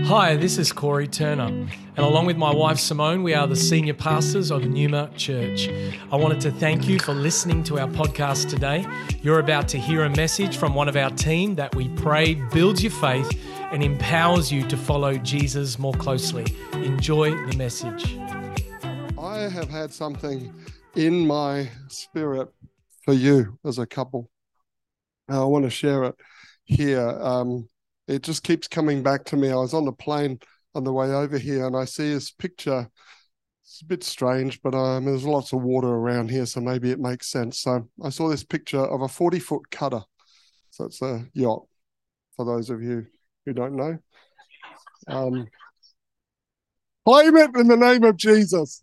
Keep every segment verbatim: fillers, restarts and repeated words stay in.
Hi, this is Corey Turner, and along with my wife Simone, we are the senior pastors of Numa Church. I wanted to thank you for listening to our podcast today. You're about to hear a message from one of our team that we pray builds your faith and empowers you to follow Jesus more closely. Enjoy the message. I have had something in my spirit for you as a couple. I want to share it here. Um, it just keeps coming back to me. I was on the plane on the way over here and I see this picture. It's a bit strange, but um, there's lots of water around here, so maybe it makes sense. So I saw this picture of a forty-foot cutter. So it's a yacht, for those of you who don't know. Um, claim it in the name of Jesus.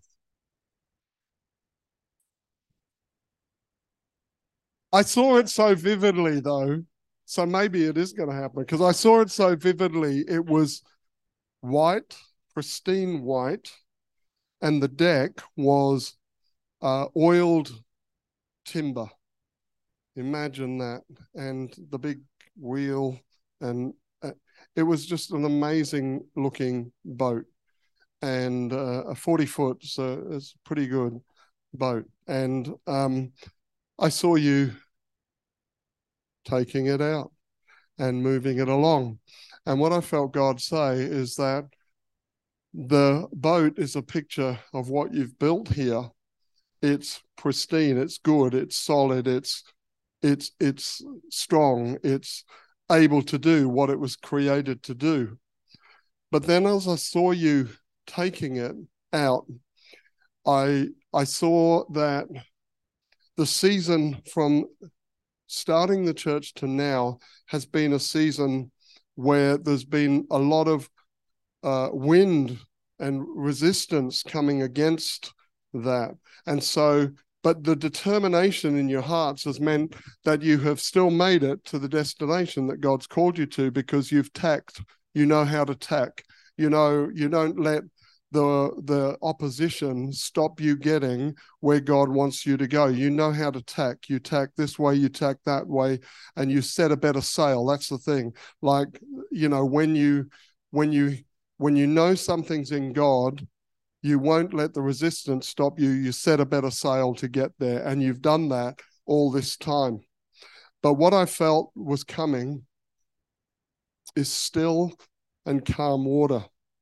I saw it so vividly, though, so maybe it is going to happen, because I saw it so vividly. It was white, pristine white, and the deck was uh, oiled timber. Imagine that. And the big wheel, and uh, it was just an amazing looking boat. And uh, a forty foot, so it's a pretty good boat. And um, I saw you taking it out and moving it along. And what I felt God say is that the boat is a picture of what you've built here. It's pristine, it's good, it's solid, it's it's it's strong, it's able to do what it was created to do. But then as I saw you taking it out, I I saw that the season from starting the church to now has been a season where there's been a lot of uh, wind and resistance coming against that. And so, but the determination in your hearts has meant that you have still made it to the destination that God's called you to, because you've tacked, you know how to tack, you know, you don't let the the opposition stop you getting where God wants you to go. You know how to tack. You tack this way, you tack that way, and you set a better sail. That's the thing. Like, you know, when you when you when you know something's in God, you won't let the resistance stop you. You set a better sail to get there, and you've done that all this time. But what I felt was coming is still and calm water.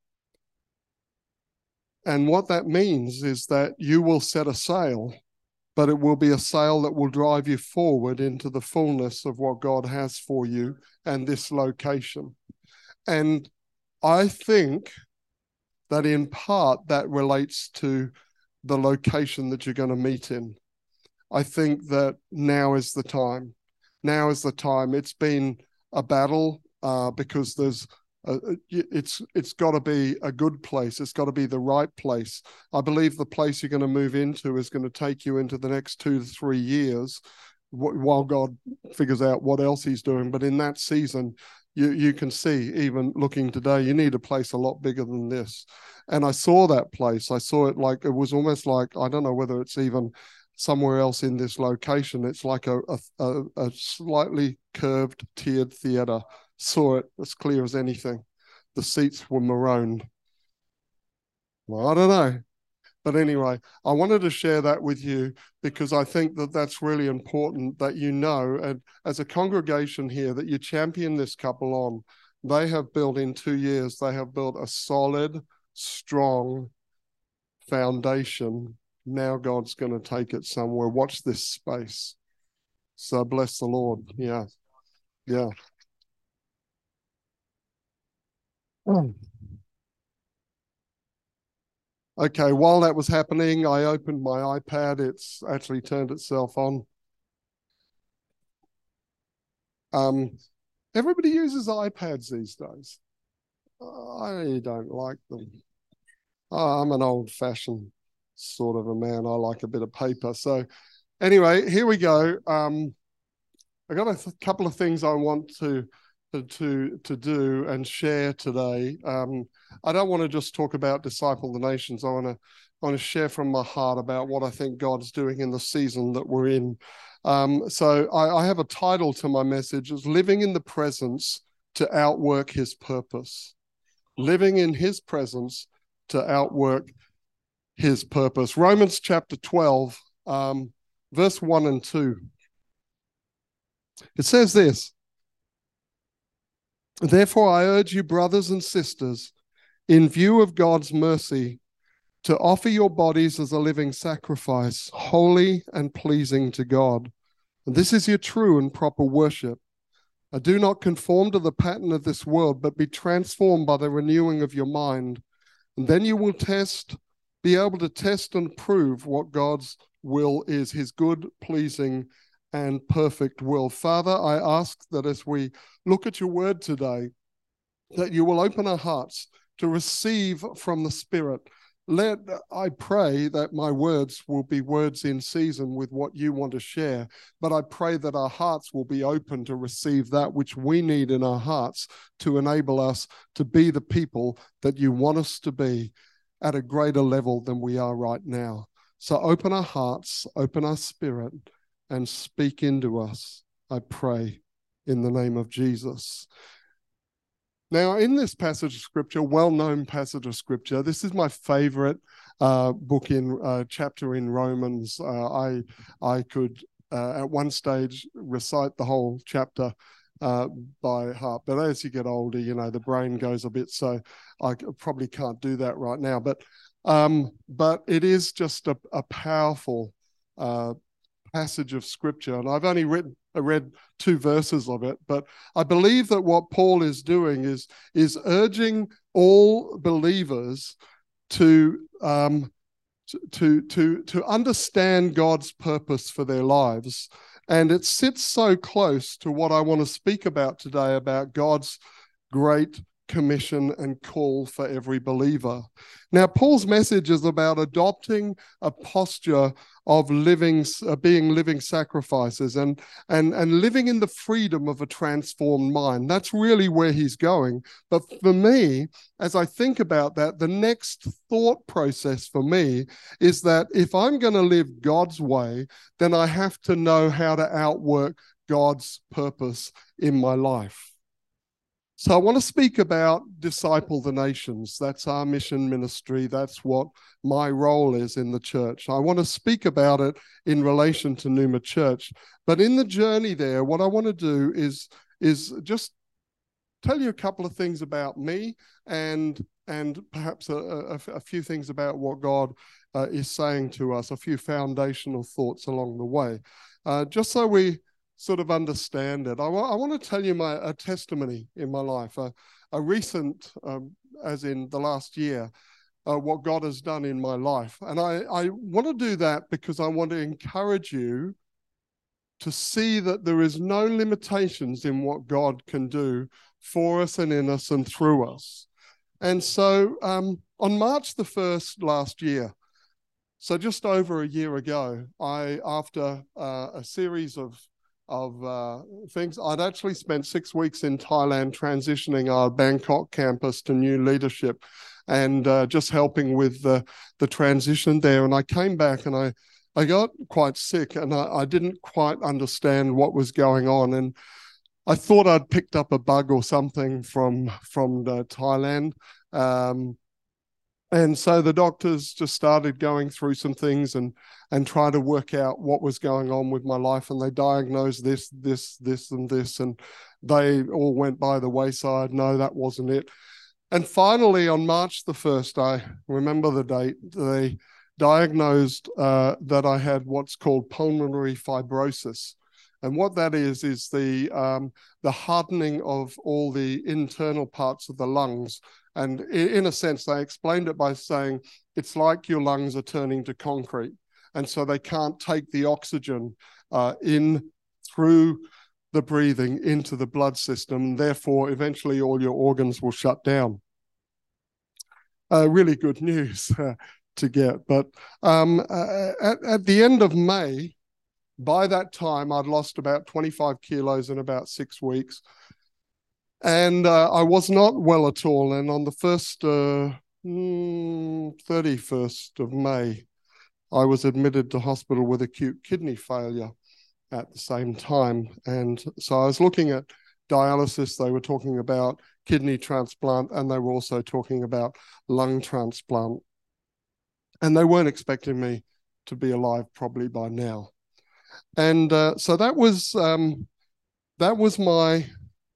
And what that means is that you will set a sail, but it will be a sail that will drive you forward into the fullness of what God has for you and this location. And I think that in part that relates to the location that you're going to meet in. I think that now is the time. Now is the time. It's been a battle uh, because there's Uh, it's it's got to be a good place. It's got to be the right place. I believe the place you're going to move into is going to take you into the next two to three years while God figures out what else he's doing. But in that season, you, you can see, even looking today, you need a place a lot bigger than this. And I saw that place. I saw it like, it was almost like, I don't know whether it's even somewhere else in this location. It's like a, a, a slightly curved tiered theater. Saw it as clear as anything. The seats were maroon. Well, I don't know. But anyway, I wanted to share that with you because I think that that's really important that you know, and as a congregation here, that you champion this couple on. They have built in two years, they have built a solid, strong foundation. Now God's going to take it somewhere. Watch this space. So bless the Lord. Yeah. Yeah. Oh. Okay, while that was happening, I opened my iPad. It's actually turned itself on. Um, everybody uses iPads these days. I don't like them. Oh, I'm an old-fashioned sort of a man. I like a bit of paper. So anyway, here we go. Um, I got a th- couple of things I want to to to do and share today. Um, I don't want to just talk about Disciple the Nations. I want to I want to share from my heart about what I think God's doing in the season that we're in. Um, so I, I have a title to my message: "Is Living in the Presence to Outwork His Purpose." living in his presence to outwork his purpose. Romans chapter twelve, um, verse one and two. It says this: "Therefore I urge you, brothers and sisters, in view of God's mercy, to offer your bodies as a living sacrifice, holy and pleasing to God. And this is your true and proper worship. And do not conform to the pattern of this world, but be transformed by the renewing of your mind. And then you will test, be able to test and prove what God's will is, his good, pleasing, and perfect will." Father, I ask that as we look at your word today, that you will open our hearts to receive from the Spirit. Let, I pray that my words will be words in season with what you want to share, but I pray that our hearts will be open to receive that which we need in our hearts to enable us to be the people that you want us to be at a greater level than we are right now. So open our hearts, open our spirit, and speak into us, I pray, in the name of Jesus. Now, in this passage of scripture, well-known passage of scripture, this is my favorite uh, book in uh, chapter in Romans. Uh, I I could uh, at one stage recite the whole chapter uh, by heart, but as you get older, you know, the brain goes a bit, so I probably can't do that right now. But um, but it is just a, a powerful uh, passage of scripture, and I've only written I read two verses of it, but I believe that what Paul is doing is, is urging all believers to, um, to, to, to understand God's purpose for their lives. And it sits so close to what I want to speak about today, about God's great commission and call for every believer. Now, Paul's message is about adopting a posture of living, uh, being living sacrifices and, and, and living in the freedom of a transformed mind. That's really where he's going. But for me, as I think about that, the next thought process for me is that if I'm going to live God's way, then I have to know how to outwork God's purpose in my life. So I want to speak about Disciple the Nations. That's our mission ministry. That's what my role is in the church. I want to speak about it in relation to Numa Church. But in the journey there, what I want to do is, is just tell you a couple of things about me and, and perhaps a, a, a few things about what God uh, is saying to us, a few foundational thoughts along the way, uh, just so we sort of understand it. I, w- I want to tell you my a testimony in my life, a, a recent, um, as in the last year, uh, what God has done in my life. And I, I want to do that because I want to encourage you to see that there is no limitations in what God can do for us and in us and through us. And so um, on March the first last year, so just over a year ago, I, after uh, a series of of uh, things. I'd actually spent six weeks in Thailand transitioning our Bangkok campus to new leadership and uh, just helping with the, the transition there. And I came back and I, I got quite sick and I, I didn't quite understand what was going on. And I thought I'd picked up a bug or something from, from the Thailand. Um, And so the doctors just started going through some things and and trying to work out what was going on with my life. And they diagnosed this, this, this, and this. And they all went by the wayside. No, that wasn't it. And finally, on March the first, I remember the date, they diagnosed uh, that I had what's called pulmonary fibrosis. And what that is, is the um, the hardening of all the internal parts of the lungs. And in a sense, they explained it by saying it's like your lungs are turning to concrete. And so they can't take the oxygen uh, in through the breathing into the blood system. And therefore, eventually all your organs will shut down. Uh, really good news uh, to get. But um, uh, at, at the end of May, by that time, I'd lost about twenty-five kilos in about six weeks. And uh, I was not well at all. And on the first, uh, mm, thirty-first of May, I was admitted to hospital with acute kidney failure at the same time. And so I was looking at dialysis. They were talking about kidney transplant, and they were also talking about lung transplant. And they weren't expecting me to be alive probably by now. And uh, so that was um, that was my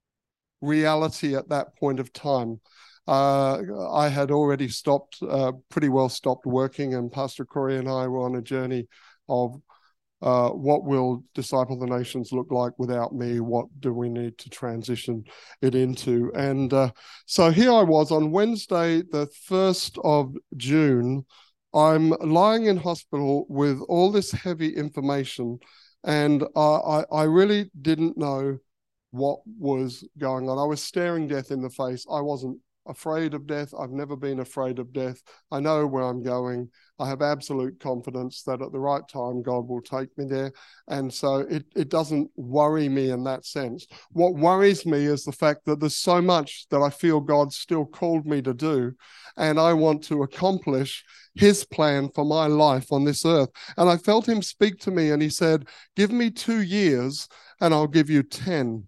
reality at that point of time. Uh, I had already stopped, uh, pretty well stopped working, and Pastor Corey and I were on a journey of uh, what will Disciple the Nations look like without me? What do we need to transition it into? And uh, so here I was on Wednesday, the first of June. I'm lying in hospital with all this heavy information, and uh, I, I really didn't know what was going on. I was staring death in the face. I wasn't afraid of death. I've never been afraid of death. I know where I'm going. I have absolute confidence that at the right time, God will take me there. And so it, it doesn't worry me in that sense. What worries me is the fact that there's so much that I feel God still called me to do, and I want to accomplish his plan for my life on this earth. And I felt him speak to me, and he said, give me two years and I'll give you ten.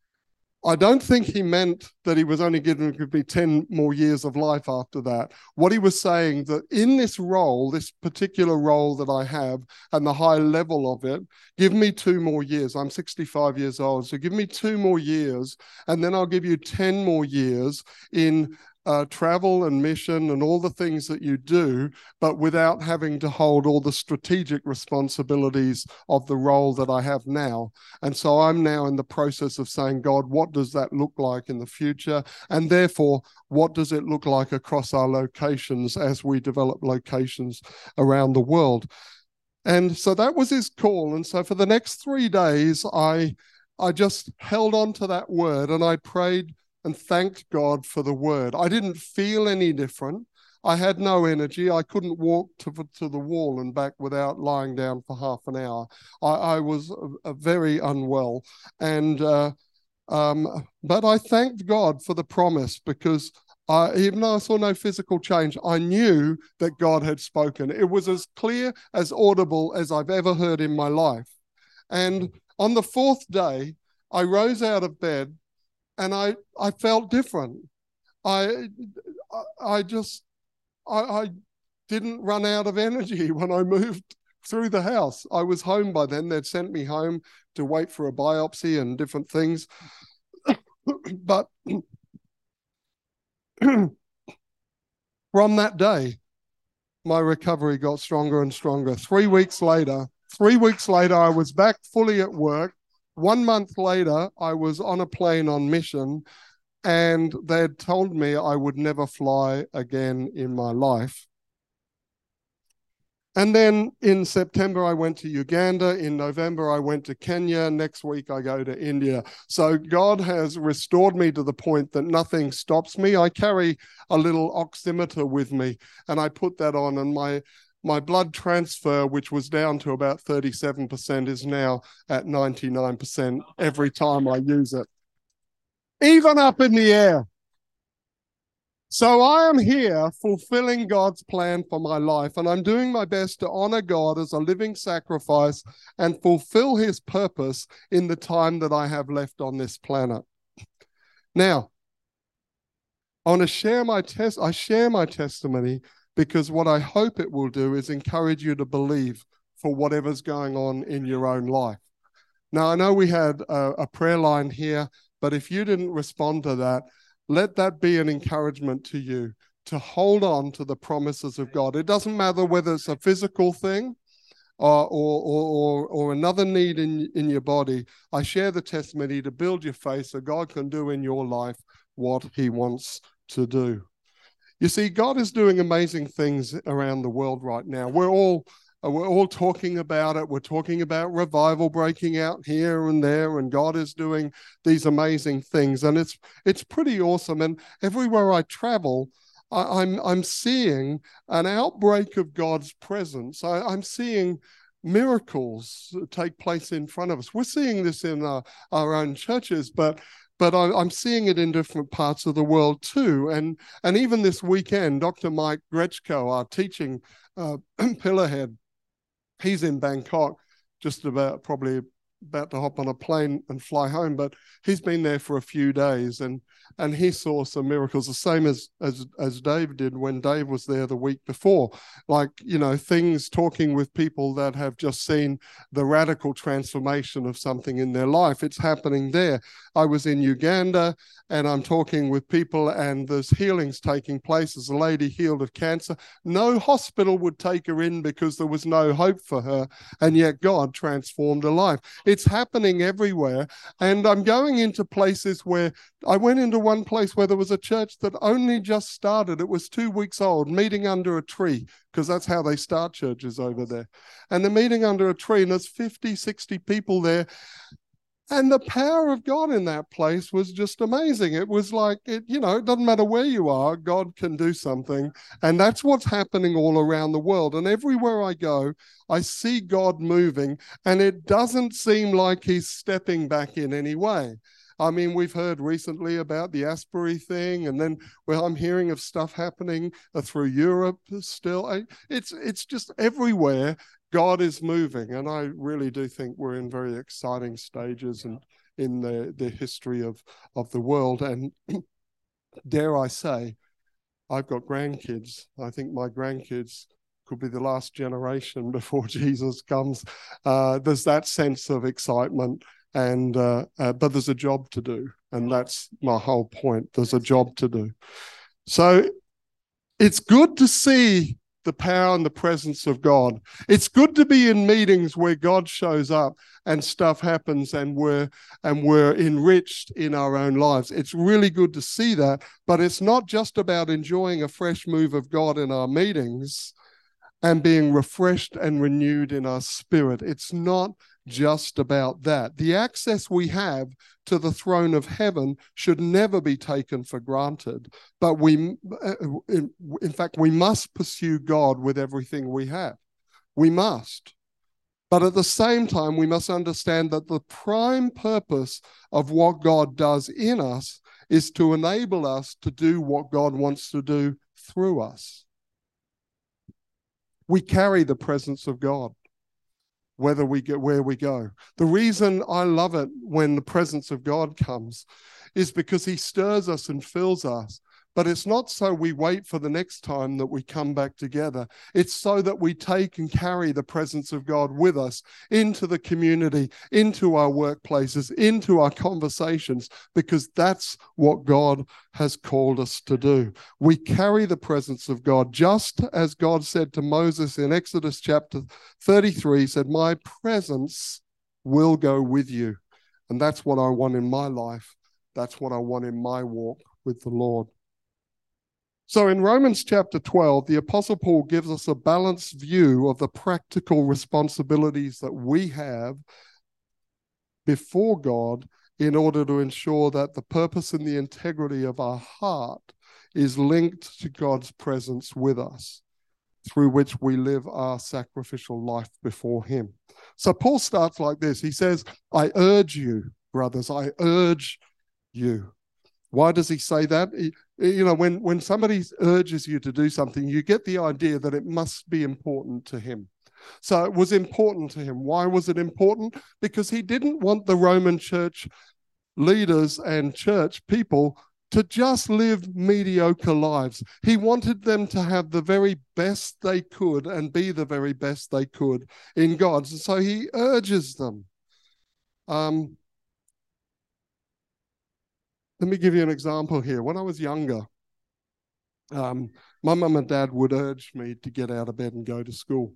I don't think he meant that he was only going to give me ten more years of life after that. What he was saying, that in this role, this particular role that I have and the high level of it, give me two more years. I'm sixty-five years old, so give me two more years, and then I'll give you ten more years in Uh, travel and mission and all the things that you do, but without having to hold all the strategic responsibilities of the role that I have now. And so I'm now in the process of saying, God, what does that look like in the future? And therefore, what does it look like across our locations as we develop locations around the world? And so that was his call. And so for the next three days, I, I just held on to that word, and I prayed and thanked God for the word. I didn't feel any different. I had no energy. I couldn't walk to, to the wall and back without lying down for half an hour. I, I was a, a very unwell. And uh, um, but I thanked God for the promise, because I, even though I saw no physical change, I knew that God had spoken. It was as clear, as audible as I've ever heard in my life. And on the fourth day, I rose out of bed, and I, I felt different. I, I just, I, I didn't run out of energy when I moved through the house. I was home by then. They'd sent me home to wait for a biopsy and different things. But from that day, my recovery got stronger and stronger. Three weeks later, three weeks later, I was back fully at work. One month later, I was on a plane on mission, and they had told me I would never fly again in my life. And then in September, I went to Uganda. In November, I went to Kenya. Next week, I go to India. So God has restored me to the point that nothing stops me. I carry a little oximeter with me, and I put that on, and my My blood transfer, which was down to about thirty-seven percent, is now at ninety-nine percent every time I use it, even up in the air. So I am here fulfilling God's plan for my life, and I'm doing my best to honor God as a living sacrifice and fulfill his purpose in the time that I have left on this planet. Now, I want to share my test. I share my testimony because what I hope it will do is encourage you to believe for whatever's going on in your own life. Now, I know we had a, a prayer line here, but if you didn't respond to that, let that be an encouragement to you to hold on to the promises of God. It doesn't matter whether it's a physical thing or, or, or, or another need in, in your body. I share the testimony to build your faith so God can do in your life what he wants to do. You see, God is doing amazing things around the world right now. We're all we're all talking about it. We're talking about revival breaking out here and there, and God is doing these amazing things, and it's it's pretty awesome. And everywhere I travel, I, I'm I'm seeing an outbreak of God's presence. I, I'm seeing miracles take place in front of us. We're seeing this in our, our own churches, but. But I'm seeing it in different parts of the world too. And, and even this weekend, Doctor Mike Grechko, our teaching uh, pillarhead, he's in Bangkok, just about probably about to hop on a plane and fly home, but he's been there for a few days, and and he saw some miracles, the same as as as Dave did when Dave was there the week before. Like, you know, things, talking with people that have just seen the radical transformation of something in their life. It's happening there. I was in Uganda, and I'm talking with people, and there's healings taking place. There's a lady healed of cancer. No hospital would take her in because there was no hope for her, and yet God transformed her life. It's happening everywhere. And I'm going into places where I went into one place where there was a church that only just started. It was two weeks old, meeting under a tree, because that's how they start churches over there. And they're meeting under a tree, and there's fifty, sixty people there. And the power of God in that place was just amazing. It was like, it, you know, it doesn't matter where you are, God can do something. And that's what's happening all around the world. And everywhere I go, I see God moving, and it doesn't seem like he's stepping back in any way. I mean, we've heard recently about the Asbury thing, and then well, I'm hearing of stuff happening through Europe still. It's, it's just everywhere. God is moving, and I really do think we're in very exciting stages and in the, the history of, of the world. And dare I say, I've got grandkids. I think my grandkids could be the last generation before Jesus comes. Uh, there's that sense of excitement, and uh, uh, but there's a job to do, and that's my whole point. There's a job to do. So it's good to see the power and the presence of God. It's good to be in meetings where God shows up and stuff happens, and we're and we're enriched in our own lives. It's really good to see that, but it's not just about enjoying a fresh move of God in our meetings and being refreshed and renewed in our spirit. It's not just about that. The access we have to the throne of heaven should never be taken for granted, but we, in, in fact, we must pursue God with everything we have. We must. But at the same time, we must understand that the prime purpose of what God does in us is to enable us to do what God wants to do through us. We carry the presence of God whether we get where we go. The reason I love it when the presence of God comes is because he stirs us and fills us. But it's not so we wait for the next time that we come back together. It's so that we take and carry the presence of God with us into the community, into our workplaces, into our conversations, because that's what God has called us to do. We carry the presence of God, just as God said to Moses in Exodus chapter thirty-three, he said, my presence will go with you. And that's what I want in my life. That's what I want in my walk with the Lord. So in Romans chapter twelve, the Apostle Paul gives us a balanced view of the practical responsibilities that we have before God in order to ensure that the purpose and the integrity of our heart is linked to God's presence with us, through which we live our sacrificial life before him. So Paul starts like this. He says, I urge you, brothers, I urge you. Why does he say that? He, you know, when, when somebody urges you to do something, you get the idea that it must be important to him. So it was important to him. Why was it important? Because he didn't want the Roman church leaders and church people to just live mediocre lives. He wanted them to have the very best they could and be the very best they could in God. And so he urges them. Um, Let me give you an example here. When I was younger, um, my mum and dad would urge me to get out of bed and go to school.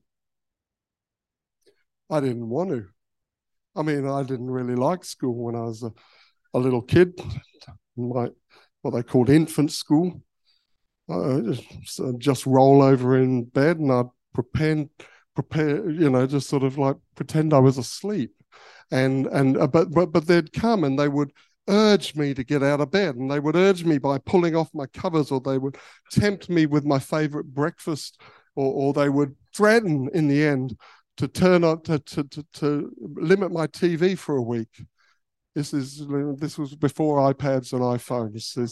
I didn't want to. I mean, I didn't really like school when I was a, a little kid, my, what they called infant school. I just, just roll over in bed and I'd pretend, prepare, you know, just sort of like pretend I was asleep. And, and uh, but, but, but they'd come and they would urge me to get out of bed, and they would urge me by pulling off my covers, or they would tempt me with my favorite breakfast, or, or they would threaten in the end to turn on to, to, to, to limit my T V for a week. This is this was before iPads and iPhones. This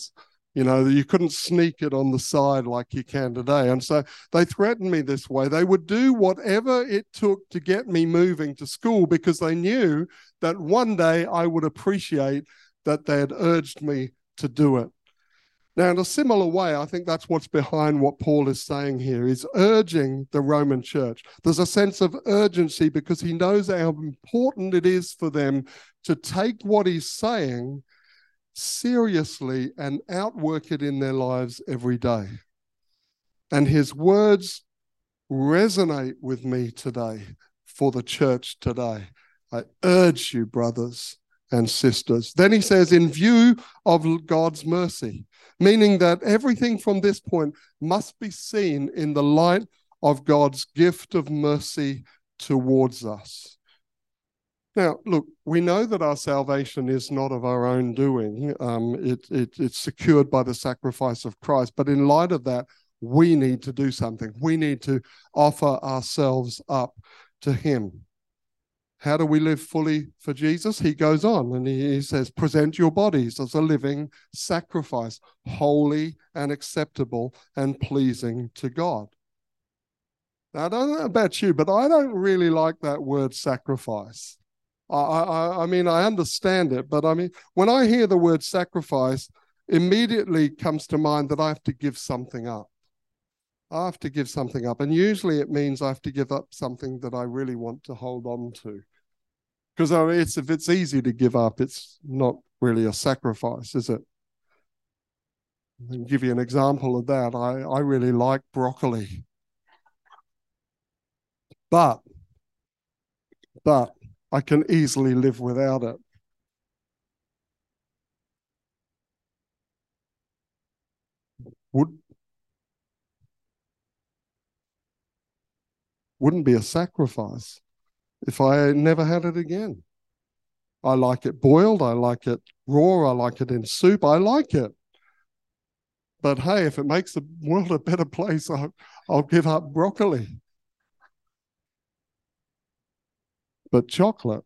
You know, you couldn't sneak it on the side like you can today. And so they threatened me this way. They would do whatever it took to get me moving to school because they knew that one day I would appreciate that they had urged me to do it. Now, in a similar way, I think that's what's behind what Paul is saying here. He's urging the Roman church. There's a sense of urgency because he knows how important it is for them to take what he's saying seriously and outwork it in their lives every day. And his words resonate with me today for the church today. I urge you, brothers and sisters. Then he says, in view of God's mercy, meaning that everything from this point must be seen in the light of God's gift of mercy towards us. Now, look, we know that our salvation is not of our own doing. Um, it, it, it's secured by the sacrifice of Christ. But in light of that, we need to do something. We need to offer ourselves up to him. How do we live fully for Jesus? He goes on and he, he says, present your bodies as a living sacrifice, holy and acceptable and pleasing to God. Now, I don't know about you, but I don't really like that word sacrifice. I, I, I mean, I understand it, but I mean, when I hear the word sacrifice, immediately comes to mind that I have to give something up. I have to give something up. And usually it means I have to give up something that I really want to hold on to. Because I mean, it's, if it's easy to give up, it's not really a sacrifice, is it? I'll give you an example of that. I, I really like broccoli. But, but, I can easily live without it. Would, wouldn't be a sacrifice if I never had it again. I like it boiled, I like it raw, I like it in soup, I like it. But hey, if it makes the world a better place, I'll, I'll give up broccoli. But chocolate,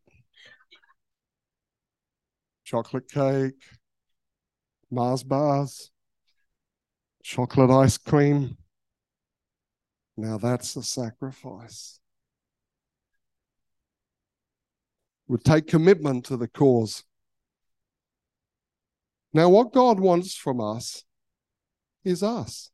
chocolate cake, Mars bars, chocolate ice cream. Now that's a sacrifice. Would take commitment to the cause. Now what God wants from us is us.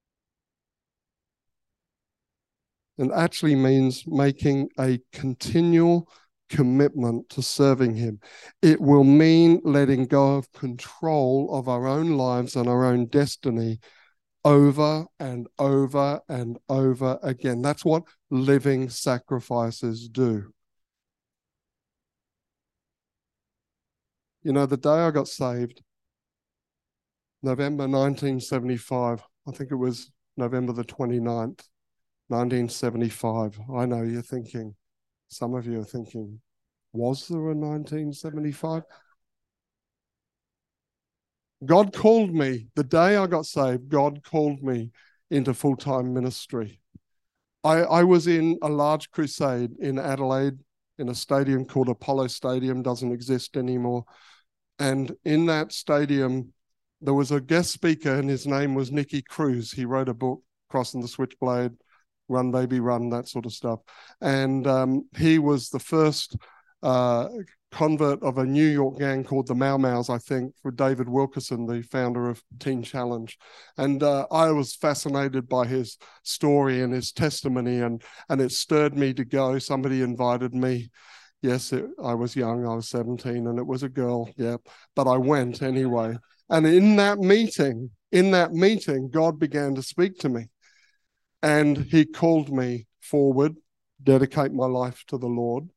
And actually means making a continual commitment to serving him. It will mean letting go of control of our own lives and our own destiny over and over and over again. That's what living sacrifices do. You know, the day I got saved, November nineteen seventy-five, I think it was November the twenty-ninth, nineteen seventy-five. I know you're thinking, some of you are thinking, was there a nineteen seventy-five? God called me, the day I got saved, God called me into full-time ministry. I, I was in a large crusade in Adelaide, in a stadium called Apollo Stadium, doesn't exist anymore. And in that stadium, there was a guest speaker and his name was Nicky Cruz. He wrote a book, Crossing the Switchblade, Run Baby Run, that sort of stuff. And um, he was the first uh, convert of a New York gang called the Mau Mau's, I think, for David Wilkerson, the founder of Teen Challenge. And uh, I was fascinated by his story and his testimony, and, and it stirred me to go. Somebody invited me. Yes, it, I was young, I was seventeen, and it was a girl, yeah, but I went anyway. And in that meeting, in that meeting, God began to speak to me. And he called me forward, dedicate my life to the Lord.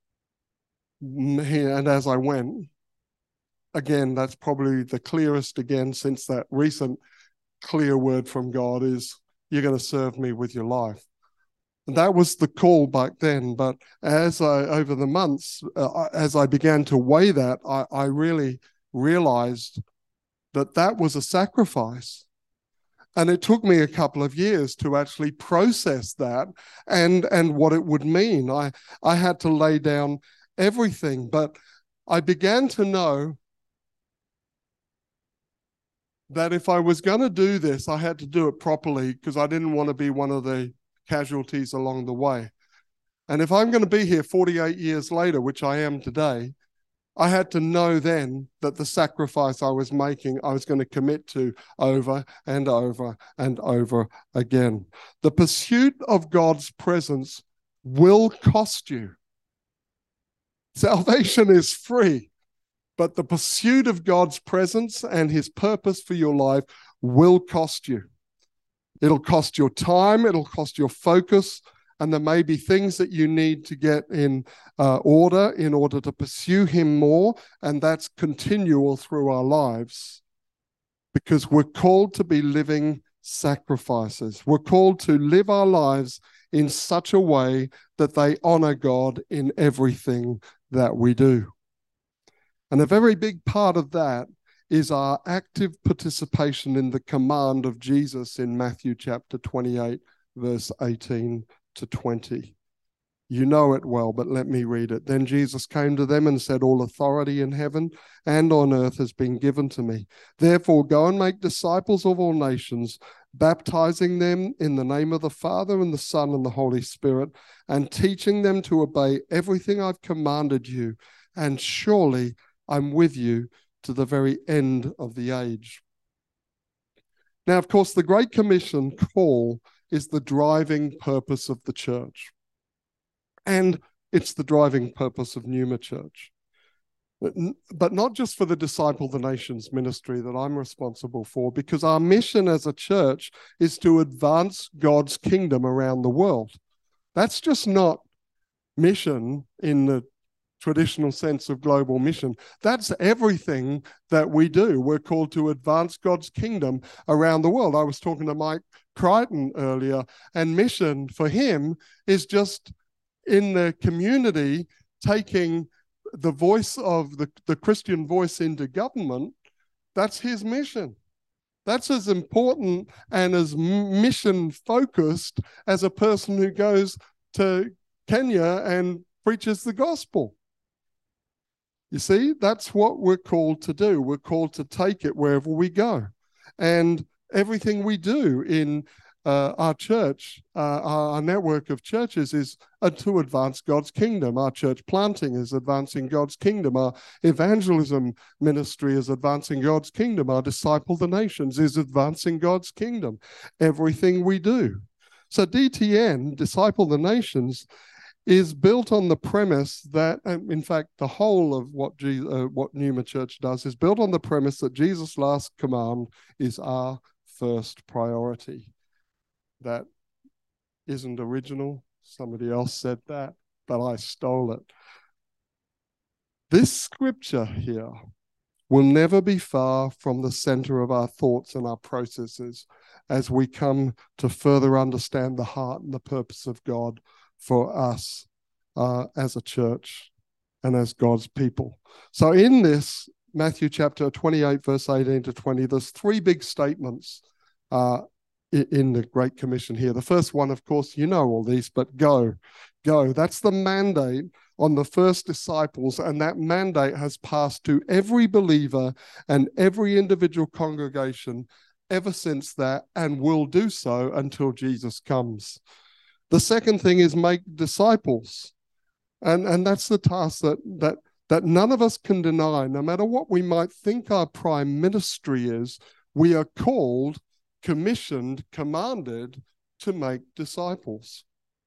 And as I went, again, that's probably the clearest again since that recent clear word from God is, you're going to serve me with your life. And that was the call back then. But as I, over the months, uh, as I began to weigh that, I, I really realized that that was a sacrifice. And it took me a couple of years to actually process that and, and what it would mean. I, I had to lay down everything, but I began to know that if I was going to do this, I had to do it properly because I didn't want to be one of the casualties along the way. And if I'm going to be here forty-eight years later, which I am today, I had to know then that the sacrifice I was making, I was going to commit to over and over and over again. The pursuit of God's presence will cost you. Salvation is free, but the pursuit of God's presence and his purpose for your life will cost you. It'll cost your time, it'll cost your focus, and there may be things that you need to get in uh, order in order to pursue him more, and that's continual through our lives because we're called to be living sacrifices. We're called to live our lives in such a way that they honor God in everything that we do. And a very big part of that is our active participation in the command of Jesus in Matthew chapter twenty-eight, verse eighteen to twenty. You know it well, but let me read it. Then Jesus came to them and said, all authority in heaven and on earth has been given to me. Therefore, go and make disciples of all nations, baptizing them in the name of the Father and the Son and the Holy Spirit, and teaching them to obey everything I've commanded you. And surely I'm with you to the very end of the age. Now, of course, the Great Commission call is the driving purpose of the church. And it's the driving purpose of Numa Church. But, but not just for the Disciple the Nations ministry that I'm responsible for, because our mission as a church is to advance God's kingdom around the world. That's just not mission in the traditional sense of global mission. That's everything that we do. We're called to advance God's kingdom around the world. I was talking to Mike Crichton earlier, and mission for him is just in the community taking the voice of the, the Christian voice into government. That's his mission. That's as important and as mission focused as a person who goes to Kenya and preaches the gospel. You see, that's what we're called to do. We're called to take it wherever we go. And everything we do in uh, our church, uh, our network of churches is uh, to advance God's kingdom. Our church planting is advancing God's kingdom. Our evangelism ministry is advancing God's kingdom. Our Disciple the Nations is advancing God's kingdom. Everything we do. So D T N, Disciple the Nations, is built on the premise that, in fact, the whole of what Je- uh, what Numa Church does is built on the premise that Jesus' last command is our first priority. That isn't original. Somebody else said that, but I stole it. This scripture here will never be far from the center of our thoughts and our processes as we come to further understand the heart and the purpose of God for us uh, as a church and as God's people. So in this, Matthew chapter twenty-eight, verse eighteen to twenty, there's three big statements uh, in the Great Commission here. The first one, of course, you know all these, but go, go. That's the mandate on the first disciples, and that mandate has passed to every believer and every individual congregation ever since that, and will do so until Jesus comes. The second thing is make disciples. And, and that's the task that, that, that none of us can deny. No matter what we might think our prime ministry is, we are called, commissioned, commanded to make disciples.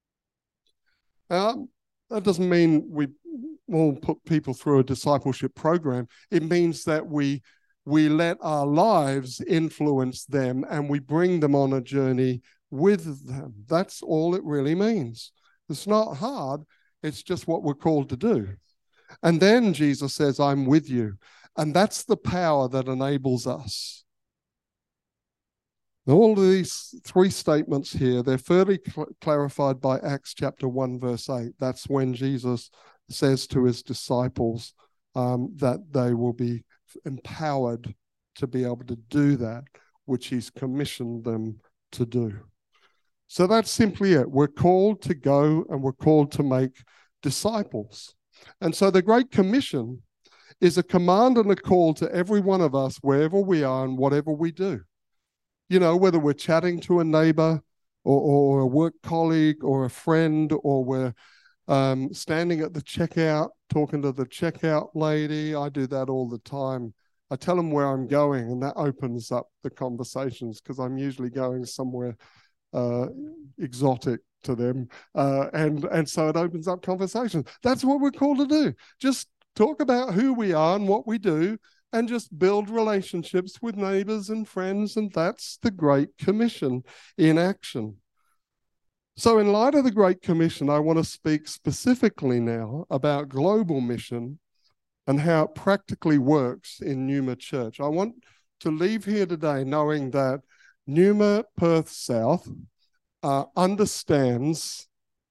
Um, that doesn't mean we will put people through a discipleship program. It means that we, we let our lives influence them and we bring them on a journey with them. That's all it really means. It's not hard. It's just what we're called to do. And then Jesus says, I'm with you. And that's the power that enables us. All of these three statements here, they're further cl- clarified by Acts chapter one, verse eight. That's when Jesus says to his disciples um, that they will be empowered to be able to do that, which he's commissioned them to do. So that's simply it. We're called to go and we're called to make disciples. And so the Great Commission is a command and a call to every one of us, wherever we are and whatever we do. You know, whether we're chatting to a neighbor or, or a work colleague or a friend, or we're um, standing at the checkout, talking to the checkout lady. I do that all the time. I tell them where I'm going, and that opens up the conversations, because I'm usually going somewhere uh, exotic to them. Uh, and, and so it opens up conversations. That's what we're called to do. Just talk about who we are and what we do, and just build relationships with neighbors and friends. And that's the Great Commission in action. So in light of the Great Commission, I want to speak specifically now about global mission and how it practically works in Numa Church. I want to leave here today knowing that Numa Perth South uh, understands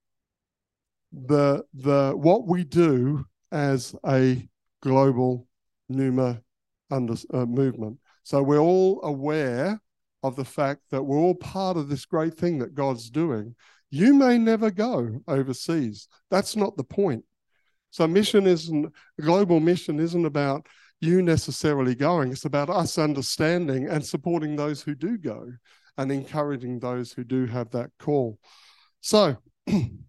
the, the, what we do as a global Numa under, uh, movement. So we're all aware of the fact that we're all part of this great thing that God's doing. You may never go overseas. That's not the point. So mission isn't, global mission isn't about you necessarily going. It's about us understanding and supporting those who do go and encouraging those who do have that call. So in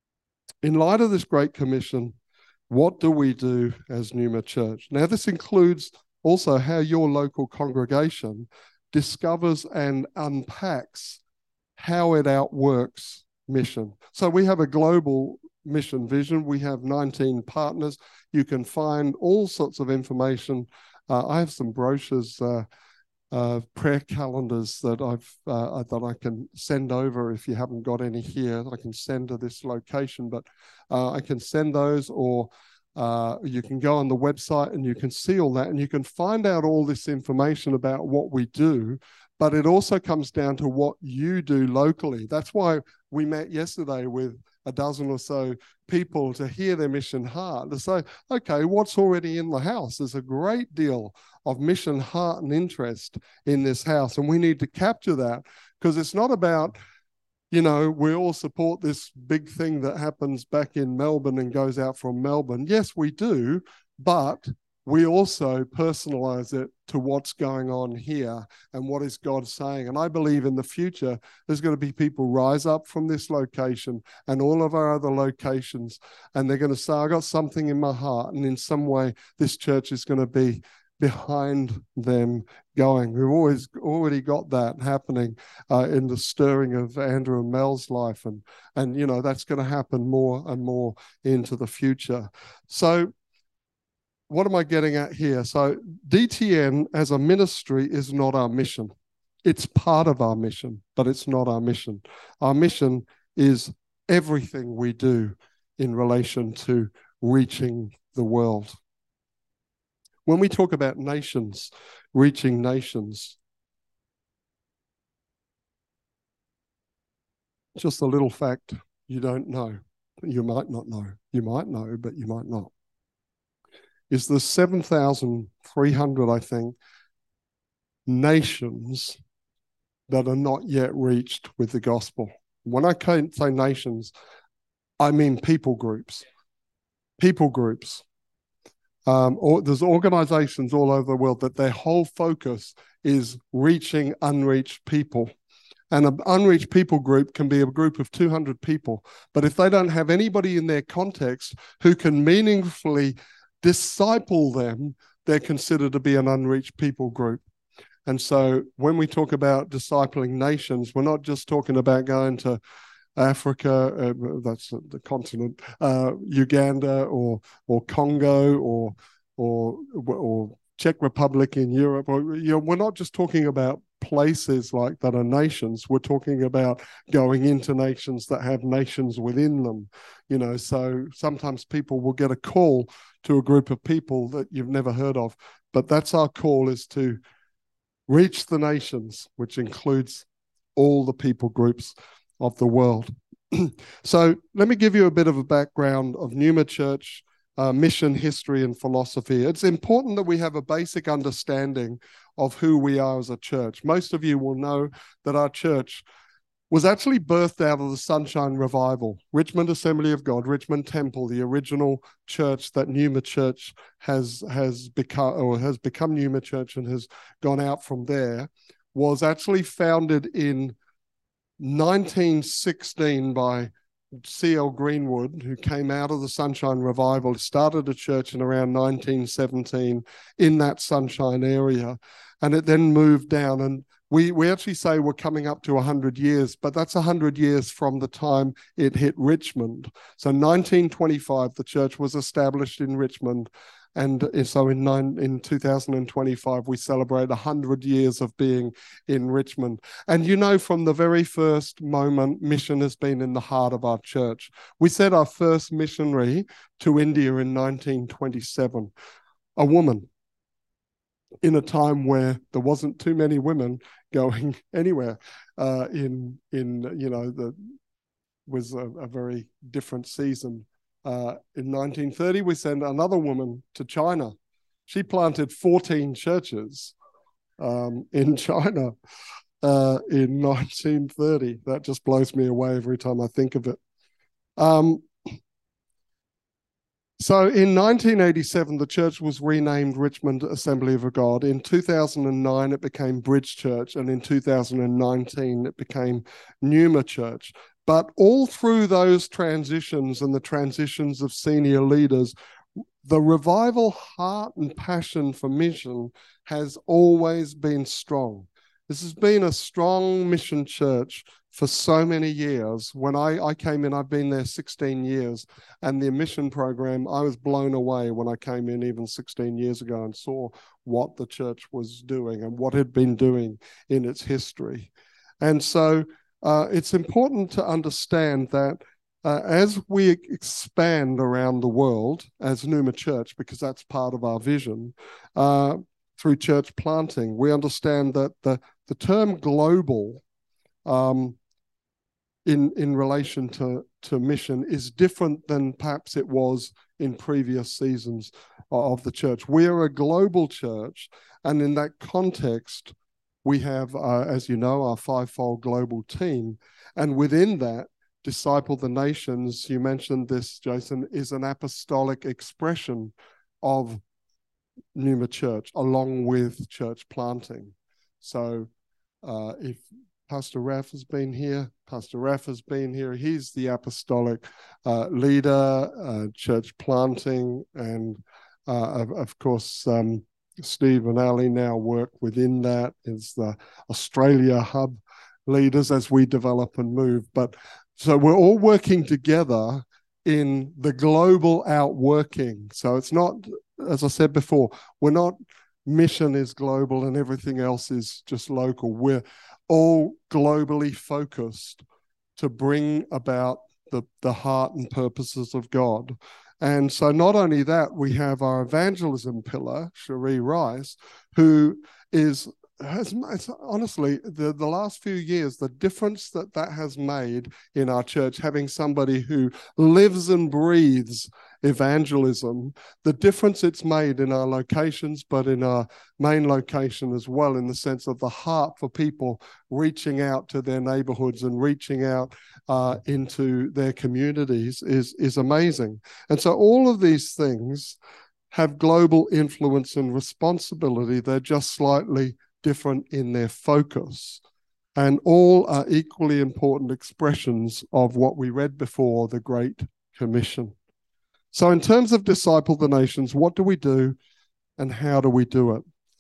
light of this Great Commission, what do we do as Numa Church? Now, this includes also how your local congregation discovers and unpacks how it outworks mission. So we have a global mission vision. We have nineteen partners. You can find all sorts of information. Uh, I have some brochures, uh, uh, prayer calendars that I've uh, that I can send over. If you haven't got any here, I can send to this location, but uh, I can send those, or Uh, you can go on the website and you can see all that, and you can find out all this information about what we do. But it also comes down to what you do locally. That's why we met yesterday with a dozen or so people to hear their mission heart, to say, okay, what's already in the house? There's a great deal of mission heart and interest in this house, and we need to capture that, because it's not about, you know, we all support this big thing that happens back in Melbourne and goes out from Melbourne. Yes, we do, but we also personalize it to what's going on here and what is God saying. And I believe in the future, there's going to be people rise up from this location and all of our other locations, and they're going to say, I got something in my heart, and in some way, this church is going to be behind them going. We've always already got that happening uh, in the stirring of Andrew and Mel's life, and and you know that's going to happen more and more into the future. So what am I getting at here? So D T N as a ministry is not our mission. It's part of our mission, but it's not our mission. Our mission is everything we do in relation to reaching the world. When we talk about nations, reaching nations, just a little fact you don't know, you might not know, you might know, but you might not, is there's seven thousand three hundred, I think, nations that are not yet reached with the gospel. When I say nations, I mean people groups, people groups. Um, or there's organizations all over the world that their whole focus is reaching unreached people. And an unreached people group can be a group of two hundred people. But if they don't have anybody in their context who can meaningfully disciple them, they're considered to be an unreached people group. And so when we talk about discipling nations, we're not just talking about going to Africa, uh, that's the continent, uh, Uganda or or Congo or or or Czech Republic in Europe. Or, you know, we're not just talking about places like that are nations. We're talking about going into nations that have nations within them. You know, so sometimes people will get a call to a group of people that you've never heard of, but that's our call, is to reach the nations, which includes all the people groups of the world. So let me give you a bit of a background of Numa Church, uh, mission, history, and philosophy. It's important that we have a basic understanding of who we are as a church. Most of you will know that our church was actually birthed out of the Sunshine Revival. Richmond Assembly of God, Richmond Temple, the original church that Numa Church has has become or has become Numa Church and has gone out from there, was actually founded in nineteen sixteen by C L Greenwood, who came out of the Sunshine Revival, started a church in around nineteen seventeen in that Sunshine area, and it then moved down. And we we actually say we're coming up to one hundred years, but that's one hundred years from the time it hit Richmond. So nineteen twenty-five, the church was established in Richmond. And so in, nine, in two thousand twenty-five, we celebrate one hundred years of being in Richmond. And you know, from the very first moment, mission has been in the heart of our church. We sent our first missionary to India in nineteen twenty-seven, a woman, in a time where there wasn't too many women going anywhere. Uh, in, in you know, the was a, a very different season. Uh, in nineteen thirty, we sent another woman to China. She planted fourteen churches um, in China uh, in nineteen thirty. That just blows me away every time I think of it. Um, so in nineteen eighty-seven, the church was renamed Richmond Assembly of God. In two thousand nine, it became Bridge Church, and in two thousand nineteen, it became Numa Church. But all through those transitions and the transitions of senior leaders, the revival heart and passion for mission has always been strong. This has been a strong mission church for so many years. When I, I came in, I've been there sixteen years, and the mission program, I was blown away when I came in even sixteen years ago and saw what the church was doing and what it had been doing in its history. And so Uh, it's important to understand that uh, as we expand around the world as Numa Church, because that's part of our vision, uh, through church planting, we understand that the, the term global um, in, in relation to, to mission is different than perhaps it was in previous seasons of the church. We are a global church, and in that context, we have, uh, as you know, our fivefold global team. And within that, Disciple the Nations, you mentioned this, Jason, is an apostolic expression of Numa Church, along with church planting. So uh, if Pastor Raf has been here, Pastor Raf has been here, he's the apostolic uh, leader, uh, church planting, and uh, of, of course, um, Steve and Ali now work within that as the Australia hub leaders as we develop and move. But so we're all working together in the global outworking. So it's not, as I said before, we're not mission is global and everything else is just local. We're all globally focused to bring about the, the heart and purposes of God. And so not only that, we have our evangelism pillar, Cherie Rice, who is, has honestly, the, the last few years, the difference that that has made in our church, having somebody who lives and breathes evangelism, the difference it's made in our locations, but in our main location as well, in the sense of the heart for people reaching out to their neighborhoods and reaching out uh, into their communities is, is amazing. And so all of these things have global influence and responsibility. They're just slightly different in their focus. And all are equally important expressions of what we read before, the Great Commission. So in terms of Disciple the Nations, what do we do and how do we do it?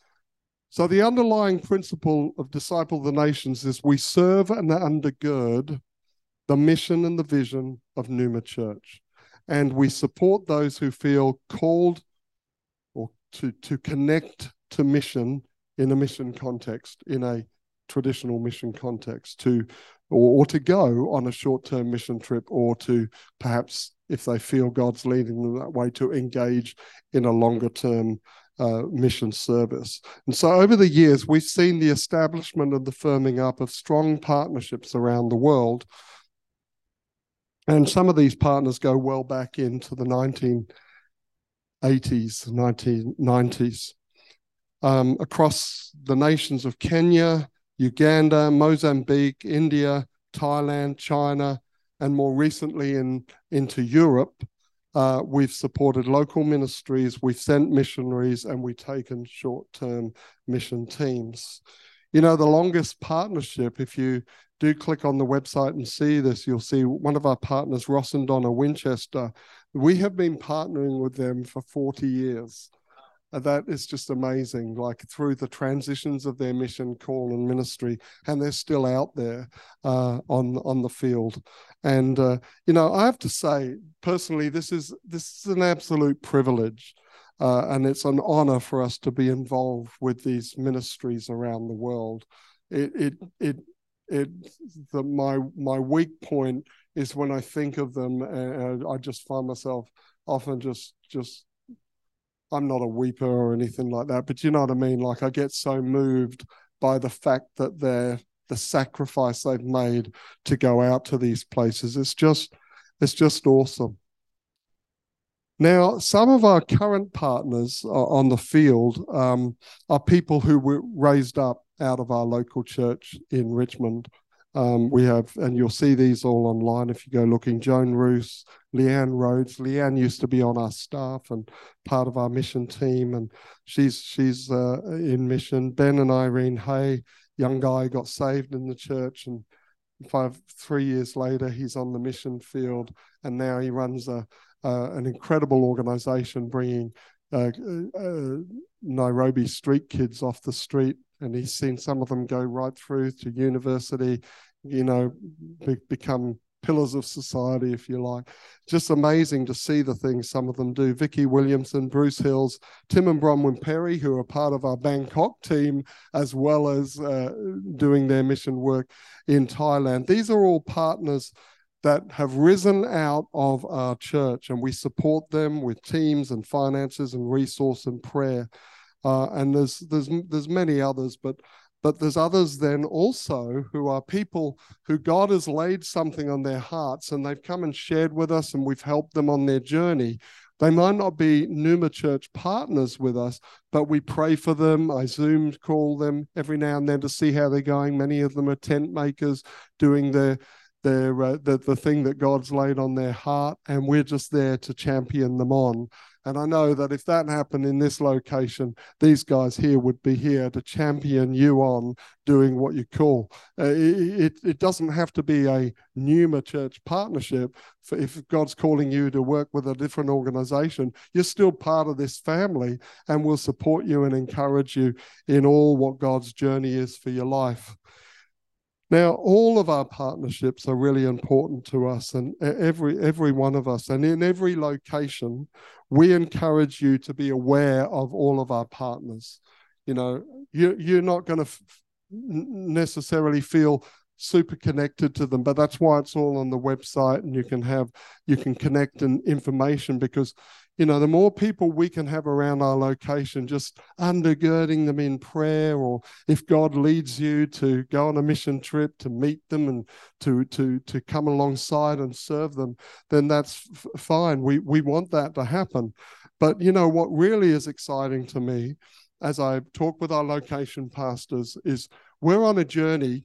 So the underlying principle of Disciple the Nations is we serve and undergird the mission and the vision of Numa Church. And we support those who feel called or to, to connect to mission in a mission context, in a traditional mission context, to or, or to go on a short-term mission trip, or to perhaps, if they feel God's leading them that way, to engage in a longer-term uh, mission service. And so over the years, we've seen the establishment and the firming up of strong partnerships around the world. And some of these partners go well back into the nineteen eighties, nineteen nineties. Um, across the nations of Kenya, Uganda, Mozambique, India, Thailand, China, and more recently in into Europe. Uh, we've supported local ministries, we've sent missionaries, and we've taken short-term mission teams. You know, the longest partnership, if you do click on the website and see this, you'll see one of our partners, Ross and Donna Winchester. We have been partnering with them for forty years. And that is just amazing, like through the transitions of their mission, call, and ministry, and they're still out there uh, on on the field. And uh, you know, I have to say, personally, this is this is an absolute privilege, uh, and it's an honor for us to be involved with these ministries around the world. It it it it the my my weak point is when I think of them, and I just find myself often just just. I'm not a weeper or anything like that, but you know what I mean? Like I get so moved by the fact that they're the sacrifice they've made to go out to these places. It's just, it's just awesome. Now, some of our current partners on the field um, are people who were raised up out of our local church in Richmond. Um, we have, and you'll see these all online if you go looking, Joan Roos, Leanne Rhodes. Leanne used to be on our staff and part of our mission team, and she's she's uh, in mission. Ben and Irene Hay, young guy, got saved in the church, and five, three years later, he's on the mission field, and now he runs a uh, an incredible organization bringing uh, uh, Nairobi street kids off the street. And he's seen some of them go right through to university, you know, be, become pillars of society, if you like. Just amazing to see the things some of them do. Vicky Williamson, Bruce Hills, Tim and Bronwyn Perry, who are part of our Bangkok team, as well as uh, doing their mission work in Thailand. These are all partners that have risen out of our church, and we support them with teams and finances and resource and prayer. Uh, and there's there's there's many others, but but there's others then also who are people who God has laid something on their hearts, and they've come and shared with us, and we've helped them on their journey. They might not be Numa Church partners with us, but we pray for them. I Zoom call them every now and then to see how they're going. Many of them are tent makers doing their their uh, the the thing that God's laid on their heart, and we're just there to champion them on. And I know that if that happened in this location, these guys here would be here to champion you on doing what you call. Uh, it, it doesn't have to be a Numa Church partnership. For if God's calling you to work with a different organization, you're still part of this family, and we'll support you and encourage you in all what God's journey is for your life. Now, all of our partnerships are really important to us, and every every one of us, and in every location, we encourage you to be aware of all of our partners. You know, you, you're not going to f- necessarily feel super connected to them, but that's why it's all on the website, and you can have you can connect and information, because you know, the more people we can have around our location, just undergirding them in prayer, or if God leads you to go on a mission trip to meet them and to to to come alongside and serve them, then that's f- fine. We we want that to happen. But you know what really is exciting to me, as I talk with our location pastors, is we're on a journey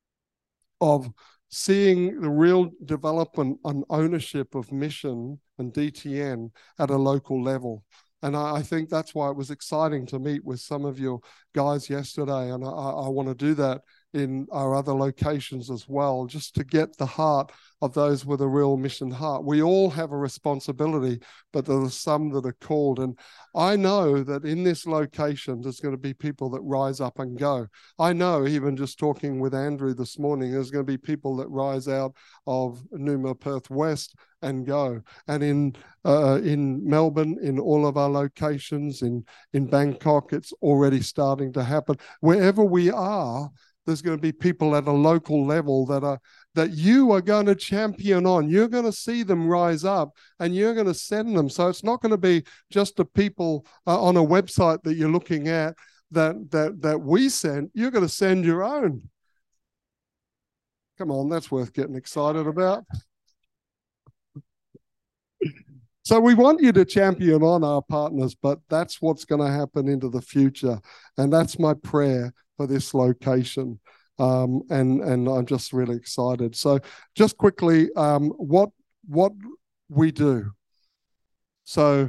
of seeing the real development and ownership of mission and D T N at a local level. And I, I think that's why it was exciting to meet with some of your guys yesterday. And I, I want to do that in our other locations as well, just to get the heart of those with a real mission heart. We all have a responsibility, but there are some that are called. And I know that in this location, there's going to be people that rise up and go. I know, even just talking with Andrew this morning, there's going to be people that rise out of Numa Perth West and go. And in uh, in Melbourne, in all of our locations, in, in Bangkok, it's already starting to happen. Wherever we are, there's going to be people at a local level that are that you are going to champion on. You're going to see them rise up, and you're going to send them. So it's not going to be just the people uh, on a website that you're looking at that that that we send. You're going to send your own. Come on, that's worth getting excited about. So we want you to champion on our partners, but that's what's going to happen into the future. And that's my prayer for this location. Um, and and I'm just really excited. So just quickly, um, what what we do. So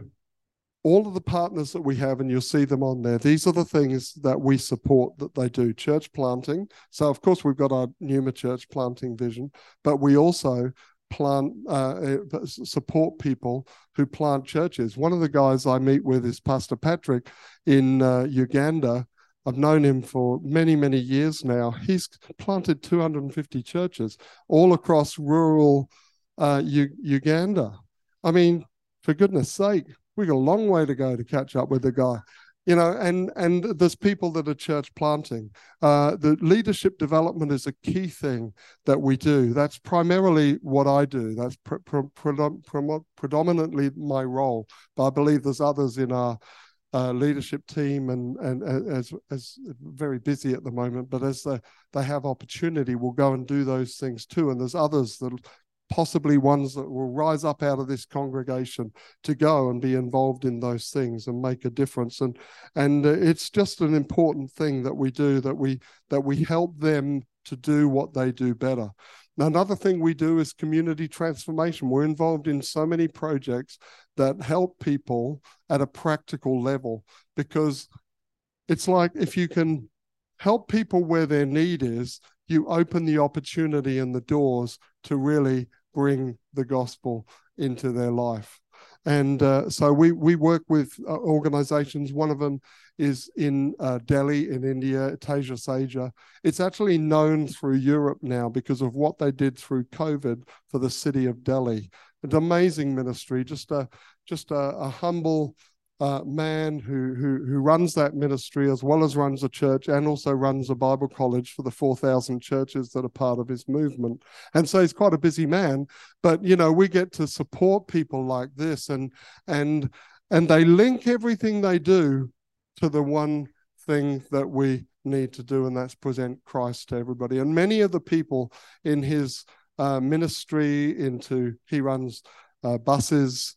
all of the partners that we have, and you'll see them on there, these are the things that we support that they do. Church planting. So of course we've got our Numa church planting vision, but we also plant uh, support people who plant churches. One of the guys I meet with is Pastor Patrick in uh, Uganda. I've known him for many, many years now. He's planted two hundred fifty churches all across rural uh, U- Uganda. I mean, for goodness sake, we've got a long way to go to catch up with the guy. You know, and and there's people that are church planting. Uh, the leadership development is a key thing that we do. That's primarily what I do. That's pre- pre- pre- predominantly my role. But I believe there's others in our Uh, leadership team and and as as very busy at the moment, but as they, they have opportunity, we'll go and do those things too. And there's others that possibly ones that will rise up out of this congregation to go and be involved in those things and make a difference. And and it's just an important thing that we do, that we that we help them to do what they do better. Now, another thing we do is community transformation. We're involved in so many projects that help people at a practical level, because it's like if you can help people where their need is, you open the opportunity and the doors to really bring the gospel into their life. And uh, so we we work with uh, organizations. One of them is in uh, Delhi in India, Tejas Asia. It's actually known through Europe now because of what they did through COVID for the city of Delhi. An amazing ministry, just a just a, a humble uh, man who, who who runs that ministry, as well as runs a church and also runs a Bible college for the four thousand churches that are part of his movement. And so he's quite a busy man, but you know, we get to support people like this, and and and they link everything they do to the one thing that we need to do, and that's present Christ to everybody. And many of the people in his uh, ministry, into he runs uh, buses,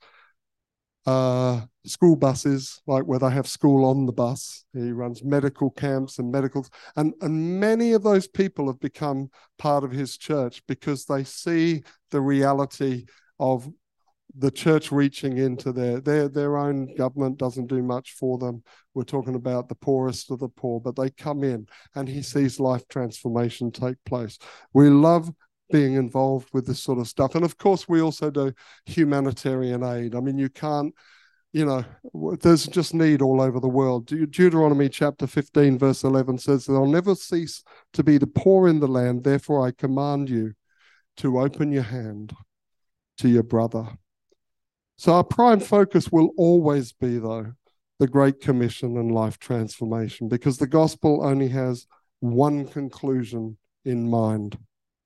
uh, school buses, like where they have school on the bus. He runs medical camps and medicals. And, and many of those people have become part of his church because they see the reality of the church reaching into their, their, their own government doesn't do much for them. We're talking about the poorest of the poor, but they come in and he sees life transformation take place. We love being involved with this sort of stuff. And of course, we also do humanitarian aid. I mean, you can't, you know, there's just need all over the world. Deuteronomy chapter fifteen, verse eleven says, "There'll never cease to be the poor in the land. Therefore, I command you to open your hand to your brother." So our prime focus will always be, though, the Great Commission and life transformation, because the gospel only has one conclusion in mind.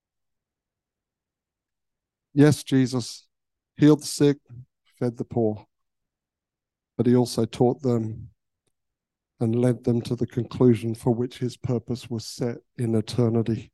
Yes, Jesus healed the sick, fed the poor, but he also taught them and led them to the conclusion for which his purpose was set in eternity.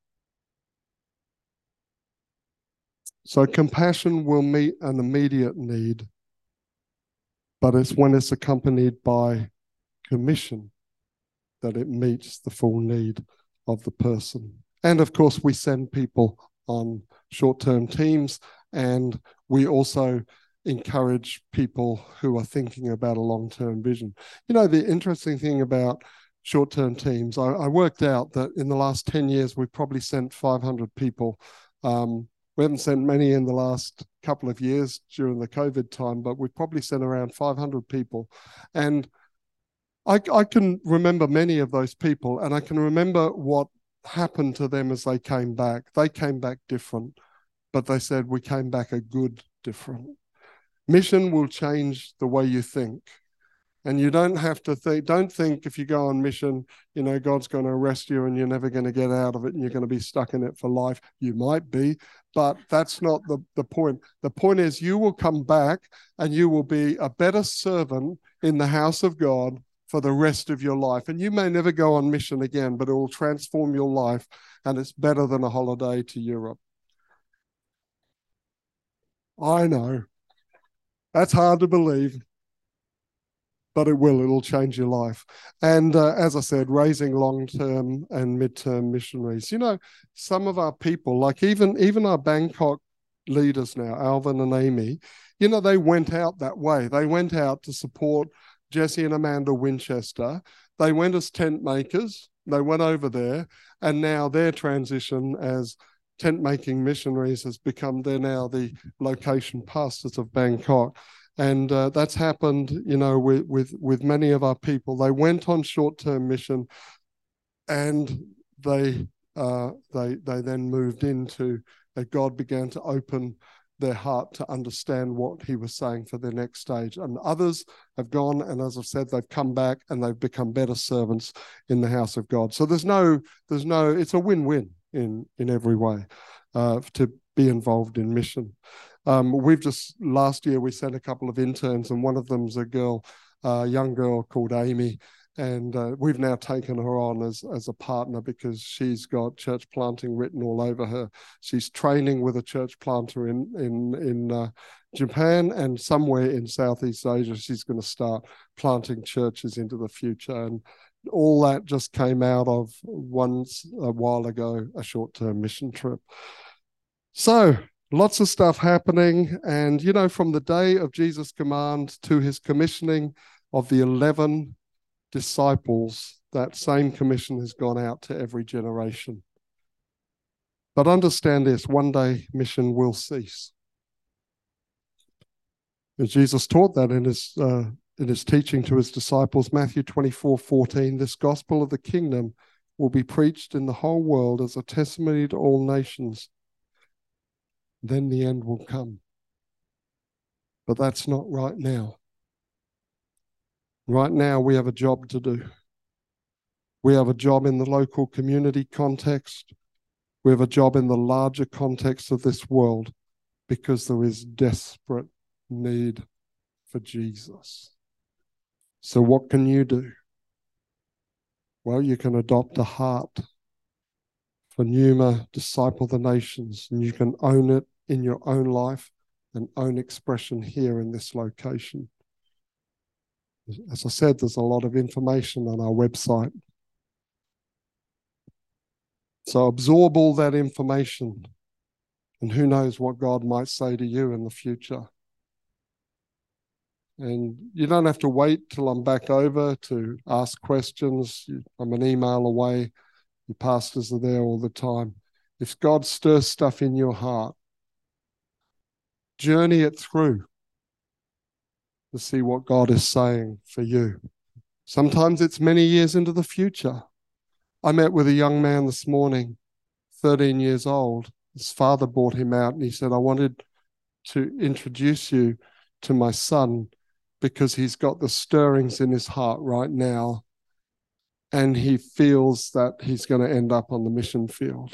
So compassion will meet an immediate need, but it's when it's accompanied by commission that it meets the full need of the person. And of course, we send people on short-term teams, and we also encourage people who are thinking about a long-term vision. You know, the interesting thing about short-term teams, I, I worked out that in the last ten years, we've probably sent five hundred people. Um, we haven't sent many in the last couple of years during the COVID time, but we've probably sent around five hundred people. And I, I can remember many of those people, and I can remember what happened to them as they came back. They came back different, but they said, we came back a good different. Mission will change the way you think. And you don't have to think, don't think if you go on mission, you know, God's going to arrest you and you're never going to get out of it and you're going to be stuck in it for life. You might be, but that's not the, the point. The point is you will come back and you will be a better servant in the house of God for the rest of your life. And you may never go on mission again, but it will transform your life, and it's better than a holiday to Europe. I know. That's hard to believe. but it will, it'll change your life. And uh, as I said, raising long-term and mid-term missionaries. You know, some of our people, like even, even our Bangkok leaders now, Alvin and Amy, you know, they went out that way. They went out to support Jesse and Amanda Winchester. They went as tent makers. They went over there, and now their transition as tent making missionaries has become, they're now the location pastors of Bangkok. And uh, that's happened, you know, with, with, with many of our people. They went on short-term mission, and they uh, they they then moved into, uh, God began to open their heart to understand what he was saying for their next stage. And others have gone, and as I've said, they've come back and they've become better servants in the house of God. So there's no, there's no, it's a win-win in, in every way uh, to be involved in mission. Um, we've just, last year we sent a couple of interns, and one of them's a girl, a young girl called Amy, and uh, we've now taken her on as, as a partner because she's got church planting written all over her. She's training with a church planter in, in, in uh, Japan, and somewhere in Southeast Asia, she's going to start planting churches into the future. And all that just came out of once a while ago, a short-term mission trip. So lots of stuff happening. And, you know, from the day of Jesus' command to his commissioning of the eleven disciples, that same commission has gone out to every generation. But understand this, one day mission will cease. And Jesus taught that in his uh, in his teaching to his disciples, Matthew twenty-four fourteen, this gospel of the kingdom will be preached in the whole world as a testimony to all nations. Then the end will come. But that's not right now. Right now, we have a job to do. We have a job in the local community context. We have a job in the larger context of this world, because there is desperate need for Jesus. So what can you do? Well, you can adopt a heart for Pneuma, disciple the nations, and you can own it in your own life and own expression here in this location. As I said, there's a lot of information on our website. So absorb all that information, and who knows what God might say to you in the future. And you don't have to wait till I'm back over to ask questions. I'm an email away. The pastors are there all the time. If God stirs stuff in your heart, journey it through to see what God is saying for you. Sometimes it's many years into the future. I met with a young man this morning, thirteen years old. His father brought him out, and he said, I wanted to introduce you to my son because he's got the stirrings in his heart right now, and he feels that he's going to end up on the mission field.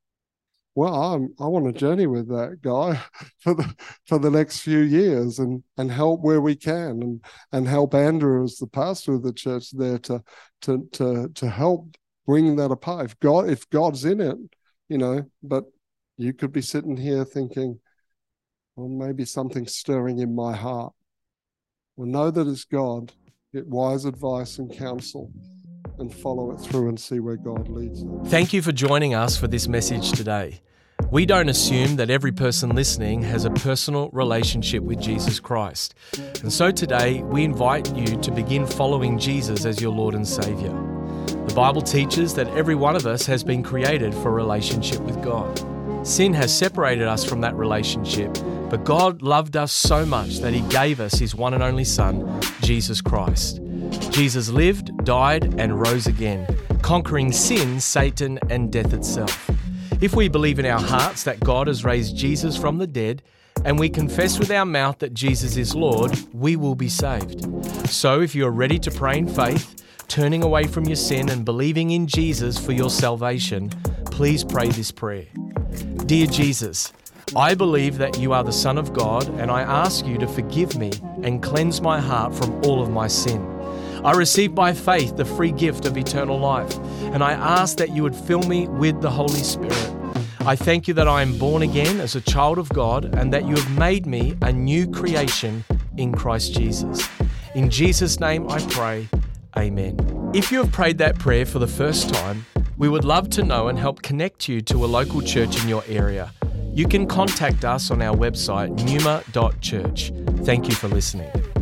Well, I'm, I want to journey with that guy for the for the next few years and and help where we can, and and help Andrew as the pastor of the church there to to to to help bring that apart. If God if God's in it, you know, but you could be sitting here thinking, well, maybe something's stirring in my heart. Well, know that it's God. Get wise advice and counsel, and follow it through and see where God leads you. Thank you for joining us for this message today. We don't assume that every person listening has a personal relationship with Jesus Christ. And so today, we invite you to begin following Jesus as your Lord and Savior. The Bible teaches that every one of us has been created for a relationship with God. Sin has separated us from that relationship, but God loved us so much that He gave us His one and only Son, Jesus Christ. Jesus lived, died, and rose again, conquering sin, Satan, and death itself. If we believe in our hearts that God has raised Jesus from the dead, and we confess with our mouth that Jesus is Lord, we will be saved. So if you are ready to pray in faith, turning away from your sin and believing in Jesus for your salvation, please pray this prayer. Dear Jesus, I believe that you are the Son of God, and I ask you to forgive me and cleanse my heart from all of my sin. I receive by faith the free gift of eternal life, and I ask that you would fill me with the Holy Spirit. I thank you that I am born again as a child of God, and that you have made me a new creation in Christ Jesus. In Jesus' name I pray, amen. If you have prayed that prayer for the first time, we would love to know and help connect you to a local church in your area. You can contact us on our website, newma dot church. Thank you for listening.